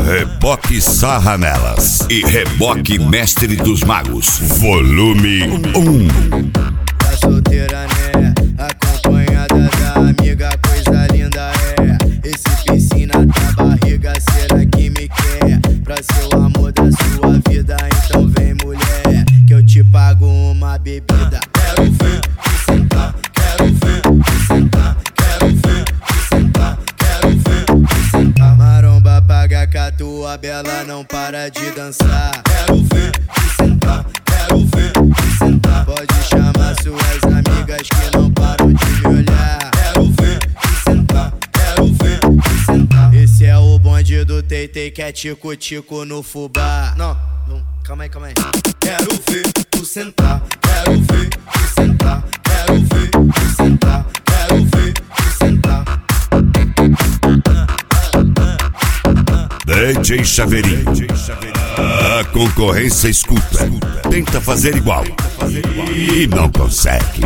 Reboque Sarra Nelas e Reboque Mestre dos Magos, volume 1. Tá solteira, né? Acompanhada da amiga, coisa linda é. Esse piscina da barriga, será que me quer? Pra ser o amor da sua vida, então vem mulher, que eu te pago uma bebida. Quero ver te sentar, quero ver te sentar, quero ver te sentar, quero ver te sentar. Maromba paga que a tua bela não para de dançar. Quero ver te sentar, quero ver te sentar. Pode chamar suas amigas que não param de me olhar. Quero ver te sentar, quero ver te sentar. Esse é o bonde do Teitei, que é tico-tico no fubá. Não, calma aí, calma aí. Quero ver tu sentar, quero ver tu sentar, quero ver tu sentar, quero ver tu sentar. DJ Chaveirinho, a concorrência escuta, tenta fazer igual e não consegue.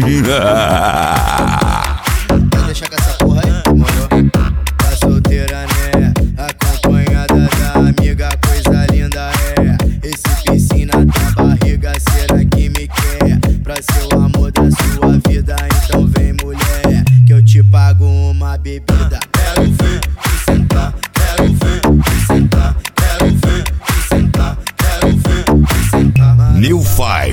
Vai deixar com essa porra aí, mano? Tá solteira, né? Acompanhada da amiga, coisa linda é. Esse piscina da barriga, será que me quer? Pra ser o amor da sua vida, então vem mulher, que eu te pago uma bebida. Quero ver te sentar, quero ver te sentar, quero ver te sentar, quero ver te sentar. New Five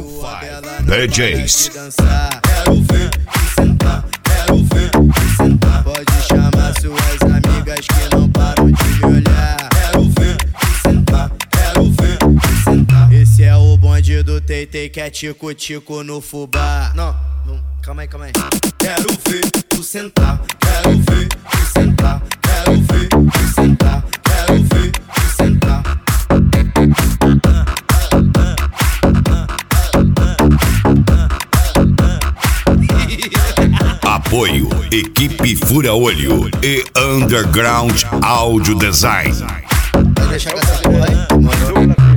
DJs. Quero ver te sentar, quero ver te sentar. Pode chamar suas amigas que não param de me olhar. Quero ver te sentar, quero ver te sentar. Esse é o bonde do Teitei, que é tico-tico no fubá. Não, calma aí, calma aí. Quero ver tu sentar, quero ver tu sentar, quero ver tu sentar, quero ver tu sentar. Apoio Equipe Fura Olho e Underground Audio Design. Vai deixar com essa porra aí, mano?